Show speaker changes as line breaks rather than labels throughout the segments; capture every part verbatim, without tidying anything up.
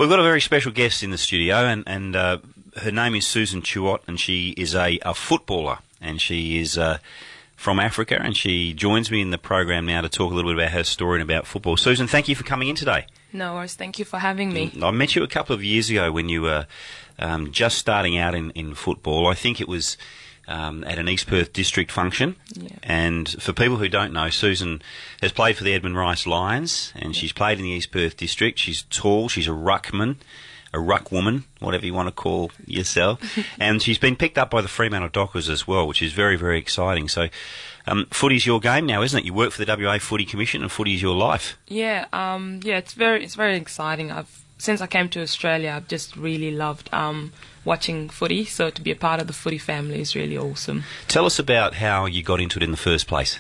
We've got a very special guest in the studio, and, and uh, her name is Susan Tuot, and she is a, a footballer, and she is uh, from Africa, and she joins me in the program now to talk a little bit about her story and about football. Susan, thank you for coming in today.
No worries, thank you for having me.
I met you a couple of years ago when you were um, just starting out in, in football. I think it was um, at an East Perth district function.
Yeah.
And for people who don't know, Susan has played for the Edmund Rice Lions, and yeah. she's played in the East Perth district. She's tall, she's a ruckman, a ruck woman, whatever you want to call yourself. And she's been picked up by the Fremantle Dockers as well, which is very, very exciting. So um, footy's your game now, isn't it? You work for the W A Footy Commission, and footy's your life.
Yeah, um, yeah, it's very, it's very exciting. I've since I came to Australia, I've just really loved um, watching footy. So to be a part of the footy family is really awesome.
Tell us about how you got into it in the first place.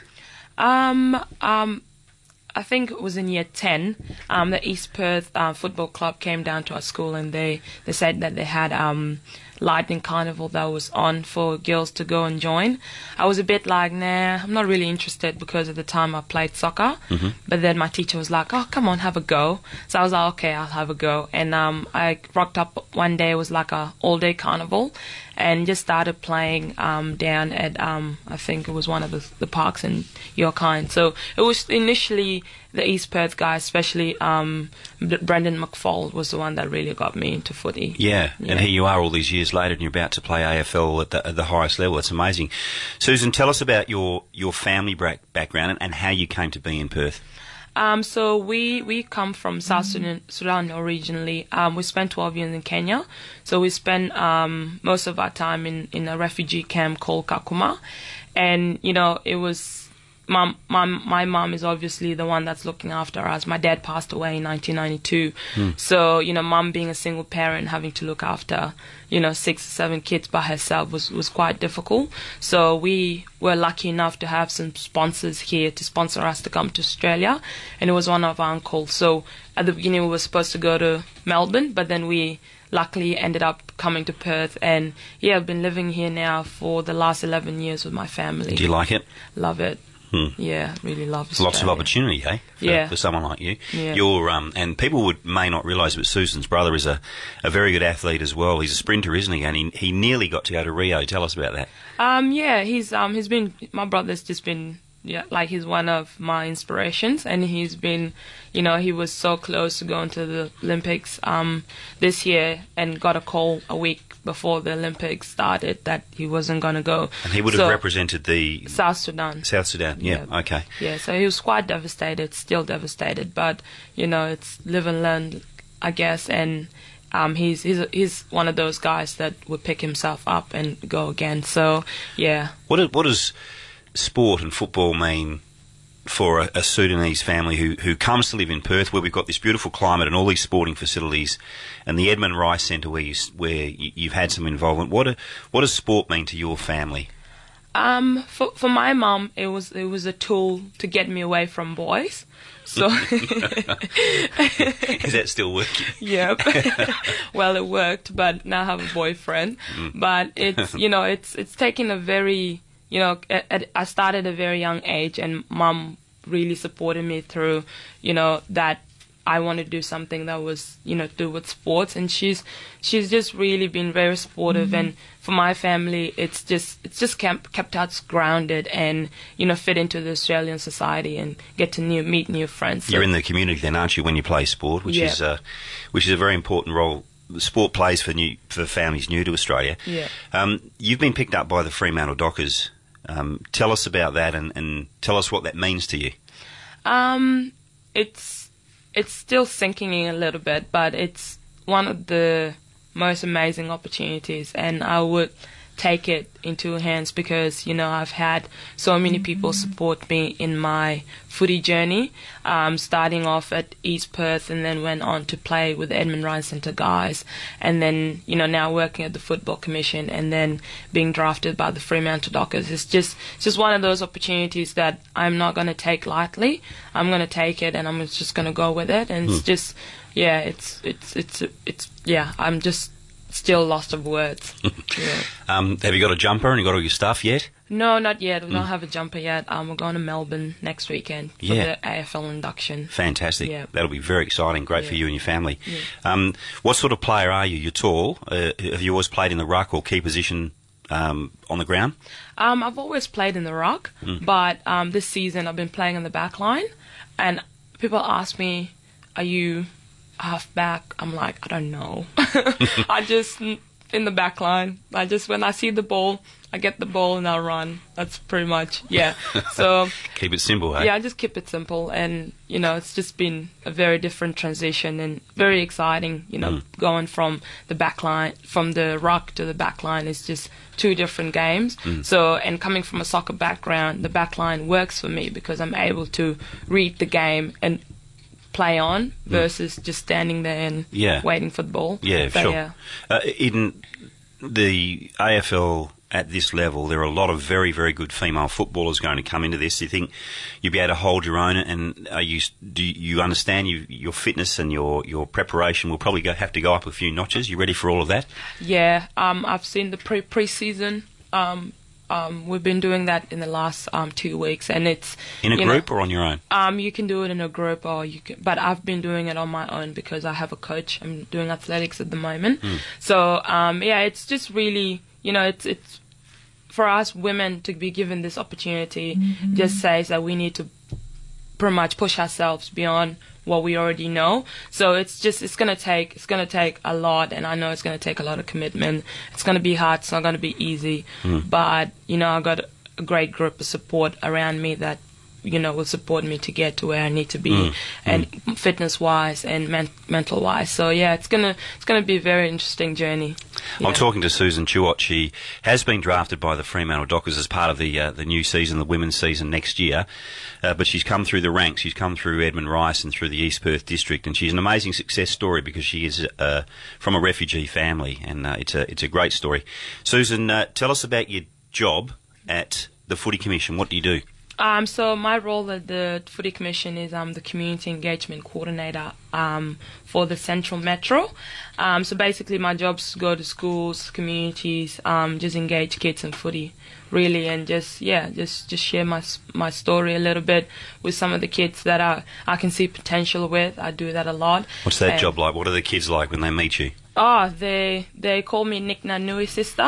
Um, um, I think it was in year ten. Um, the East Perth uh, Football Club came down to our school, and they, they said that they had um, Lightning Carnival that was on for girls to go and join. I was a bit like, nah, I'm not really interested, because at the time I played soccer. Mm-hmm. But then my teacher was like, oh, come on, have a go. So I was like, okay, I'll have a go. And um, I rocked up one day. It was like a all-day carnival, and just started playing um, down at, um, I think it was one of the, the parks in Yorkine. So it was initially the East Perth guys, especially um, Brendan McFall was the one that really got me into footy.
Yeah, yeah, and here you are all these years later, and you're about to play A F L at the, at the highest level. It's amazing. Susan, tell us about your, your family background and, and how you came to be in Perth.
Um, so we, we come from South Sudan, Sudan originally. Um, we spent twelve years in Kenya. So we spent um, most of our time in, in a refugee camp called Kakuma. And, you know, it was... Mom, mom, my mom is obviously the one that's looking after us. My dad passed away in nineteen ninety-two. Mm. So, you know, mom being a single parent, having to look after, you know, six or seven kids by herself was, was quite difficult. So we were lucky enough to have some sponsors here to sponsor us to come to Australia. And it was one of our uncles. So at the beginning we were supposed to go to Melbourne, but then we luckily ended up coming to Perth. And yeah, I've been living here now for the last eleven years with my family.
Do you like it?
Love it. Hmm. Yeah, really love Australia.
Lots of opportunity, eh? For,
yeah.
for someone like you.
Yeah.
You're, um, and people would may not realise, but Susan's brother is a, a very good athlete as well. He's a sprinter, isn't he? And he, he nearly got to go to Rio. Tell us about that.
Um, yeah, he's um, he's been, my brother's just been, yeah, like he's one of my inspirations, and he's been, you know, he was so close to going to the Olympics um, this year, and got a call a week before the Olympics started that he wasn't going to go.
And he would
so,
have represented the...
South Sudan.
South Sudan, yeah, yeah, okay.
Yeah, so he was quite devastated, still devastated, but, you know, it's live and learn, I guess, and um, he's, he's he's one of those guys that would pick himself up and go again, so, yeah.
What is, what does sport and football mean for a, a Sudanese family who, who comes to live in Perth, where we've got this beautiful climate and all these sporting facilities, and the Edmund Rice Centre where, you, where you, you've had some involvement? What do, what does sport mean to your family?
Um, for for my mum, it was it was a tool to get me away from boys. So
is that still working?
Yep. Well, it worked, but now I have a boyfriend. Mm. But it's you know it's it's taken a very You know, at, at, I started at a very young age, and Mum really supported me through, you know, that I wanted to do something that was, you know, to do with sports. And she's she's just really been very supportive. Mm-hmm. And for my family, it's just it's just kept, kept us grounded and, you know, fit into the Australian society and get to new, meet new friends.
You're
so,
in the community then, aren't you, when you play sport, which
yeah.
is uh, which is a very important role sport plays for new for families new to Australia.
Yeah.
Um, you've been picked up by the Fremantle Dockers. Um, tell us about that, and, and tell us what that means to you.
Um, it's it's still sinking in a little bit, but it's one of the most amazing opportunities, and I would take it into hands because, you know, I've had so many people support me in my footy journey, um, starting off at East Perth and then went on to play with the Edmund Rice Centre guys, and then, you know, now working at the Football Commission and then being drafted by the Fremantle Dockers. It's just, it's just one of those opportunities that I'm not going to take lightly. I'm going to take it and I'm just going to go with it, and hmm. it's just, yeah, it's, it's, it's, it's, yeah, I'm just still lost of words. Yeah.
Um, have you got a jumper and you got all your stuff yet?
No, not yet. We
Mm.
don't have a jumper yet. Um, we're going to Melbourne next weekend for
Yeah.
the A F L induction.
Fantastic.
Yeah.
That'll be very exciting. Great for
Yeah.
you and your family.
Yeah.
Um, what sort of player are you? You're tall. Uh, have you always played in the ruck or key position um, on the ground?
Um, I've always played in the ruck,
Mm.
but um, this season I've been playing on the back line, and people ask me, "Are you half back?" I'm like, I don't know. I just in the back line. I just when I see the ball, I get the ball and I run. That's pretty much yeah. So
Keep it simple, hey?
yeah, I just keep it simple, and you know, it's just been a very different transition and very exciting. You know,
Mm.
going from the back line, from the ruck to the back line is just two different games.
Mm.
So, and coming from a soccer background, the back line works for me because I'm able to read the game and play on versus just standing there and
Yeah.
waiting for the ball.
Yeah,
So,
sure.
yeah.
Uh, in the A F L at this level, there are a lot of very, very good female footballers going to come into this. Do you think you'll be able to hold your own? And are you do you understand you, your fitness and your, your preparation will probably go, have to go up a few notches? You ready for all of that?
Yeah, um, I've seen the pre preseason. Um, um, we've been doing that in the last um, two weeks, and it's
In a
you
group
know,
or on your own?
Um, you can do it in a group, or you can. But I've been doing it on my own because I have a coach. I'm doing athletics at the moment,
Mm.
so um, yeah, it's just really, you know, it's it's for us women to be given this opportunity. Just says that we need to pretty much push ourselves beyond what we already know. So it's just it's gonna take it's gonna take a lot, and I know it's gonna take a lot of commitment. It's gonna be hard. It's not gonna be easy,
Mm.
but you know, I got a great group of support around me that you know will support me to get to where I need to be,
Mm.
and fitness wise and men- mental wise. So yeah, it's gonna it's gonna be a very interesting journey.
I'm
Yeah.
talking to Susan Chewott. She has been drafted by the Fremantle Dockers as part of the uh, the new season, the women's season next year. Uh, but she's come through the ranks. She's come through Edmund Rice and through the East Perth district, and she's an amazing success story because she is uh, from a refugee family, and uh, it's a it's a great story. Susan, uh, tell us about your job at the Footy Commission. What do you do?
Um, so my role at the Footy Commission is um, the Community Engagement Coordinator um, for the Central Metro. Um, so basically my job is to go to schools, communities, um, just engage kids in footy, really, and just, yeah, just, just share my my story a little bit with some of the kids that I, I can see potential with. I do that a lot.
What's that
And-
job like? What are the kids like when they meet you?
Oh, they they call me Nick Nanui sister,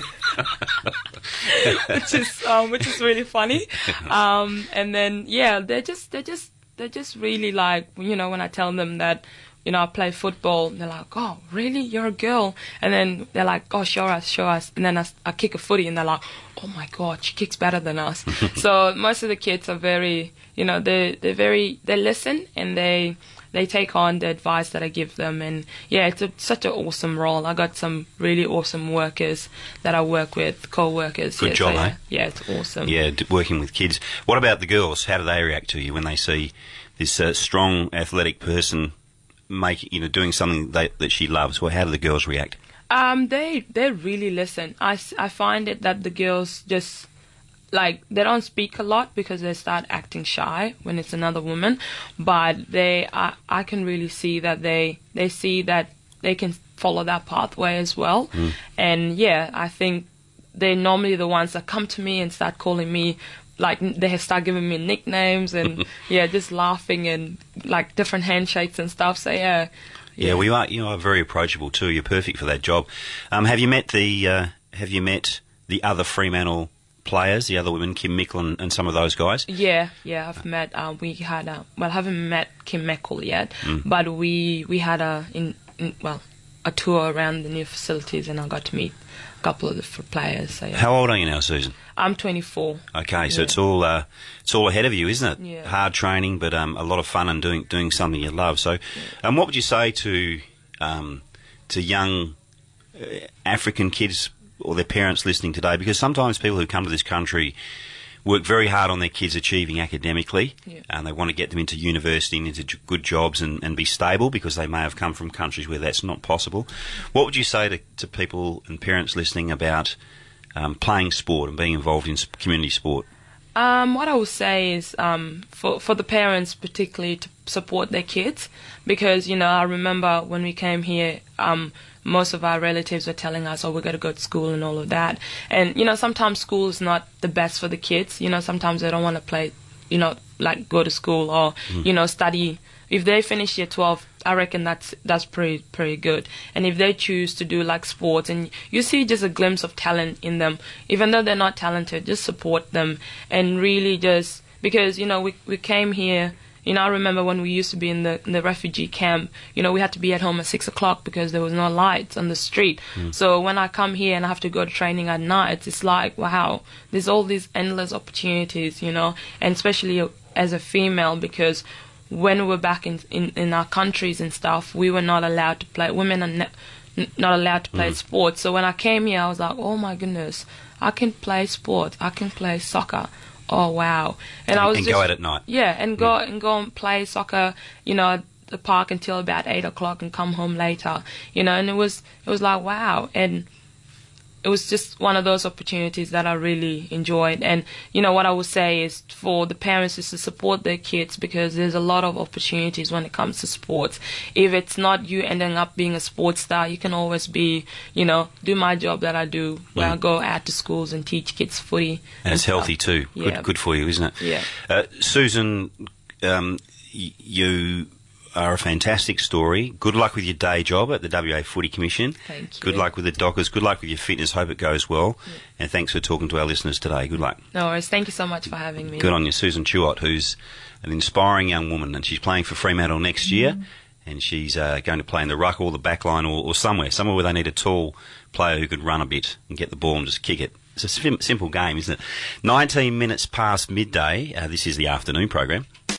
which is um, which is really funny. Um, and then yeah, they're just they're just they're just really like you know when I tell them that you know I play football, they're like, oh really, you're a girl? And then they're like, oh show us, show us. And then I, I kick a footy, and they're like, oh my god, she kicks better than us. So most of the kids are very you know they they're very they listen and they. They take on the advice that I give them, and yeah, it's a, such an awesome role. I got some really awesome workers that I work with, co-workers.
Good
yeah,
job,
so,
eh?
yeah, yeah, it's awesome.
Yeah, d- working with kids. What about the girls? How do they react to you when they see this uh, strong, athletic person make you know doing something they, that she loves? Well, how do the girls react?
Um, they they really listen. I, s- I find it that the girls just like they don't speak a lot because they start acting shy when it's another woman, but they I, I can really see that they they see that they can follow that pathway as well.
Mm.
And yeah, I think they're normally the ones that come to me and start calling me like they start giving me nicknames and yeah, just laughing and like different handshakes and stuff. So yeah.
Yeah, well, you are you are very approachable too. You're perfect for that job. Um, have you met the uh, Have you met the other Fremantle players, the other women, Kim Mickle and, and some of those guys?
Yeah, yeah, I've met. Uh, we had a well, I haven't met Kim Mickle yet,
Mm.
but we we had a in, in well a tour around the new facilities, and I got to meet a couple of the f- players. So, yeah.
How old are you now, Susan?
I'm twenty-four.
Okay, so
Yeah.
it's all uh, it's all ahead of you, isn't it?
Yeah.
Hard training, but um, a lot of fun and doing doing something you love. So, um, what would you say to um, to young uh, African kids or their parents listening today? Because sometimes people who come to this country work very hard on their kids achieving academically,
Yeah.
and they want to get them into university and into j- good jobs and, and be stable because they may have come from countries where that's not possible. What would you say to, to people and parents listening about um, playing sport and being involved in s- community sport?
Um, what I would say is um, for for the parents particularly to support their kids, because you know I remember when we came here, um, most of our relatives were telling us, "Oh, we got to go to school" and all of that. And you know sometimes school is not the best for the kids. You know sometimes they don't want to play, you know, like go to school or mm. you know study. If they finish year twelve, I reckon that's that's pretty pretty good. And if they choose to do like sports, and you see just a glimpse of talent in them, even though they're not talented, just support them and really just because you know we we came here. You know, I remember when we used to be in the in the refugee camp. You know, we had to be at home at six o'clock because there was no lights on the street. Mm. So when I come here and I have to go to training at night, it's like wow, there's all these endless opportunities. You know, and especially as a female because. When we were back in, in, in our countries and stuff, we were not allowed to play. Women are ne- n- not allowed to play mm. sports. So when I came here, I was like, oh my goodness, I can play sports. I can play soccer. Oh wow! And,
and
I was
and
just,
go out at night.
Yeah, and go mm. and go and play soccer. You know, at the park until about eight o'clock and come home later. You know, and it was it was like wow and. It was just one of those opportunities that I really enjoyed. And, you know, what I would say is for the parents is to support their kids because there's a lot of opportunities when it comes to sports. If it's not you ending up being a sports star, you can always be, you know, do my job that I do where mm. I go out to schools and teach kids footy.
And, and it's stuff. Healthy too. Yeah. Good, good for you, isn't it?
Yeah.
Uh, Susan, um, y- you... are a fantastic story. Good luck with your day job at the W A Footy Commission.
Thank you.
Good luck with the Dockers. Good luck with your fitness. Hope it goes well. Yeah. And thanks for talking to our listeners today. Good luck.
No worries. Thank you so much for having me.
Good on you. Susan Chewott, who's an inspiring young woman, and she's playing for Fremantle next mm-hmm. year, and she's uh, going to play in the ruck or the back line or, or somewhere, somewhere where they need a tall player who could run a bit and get the ball and just kick it. It's a sim- simple game, isn't it? nineteen minutes past midday. Uh, this is the afternoon program.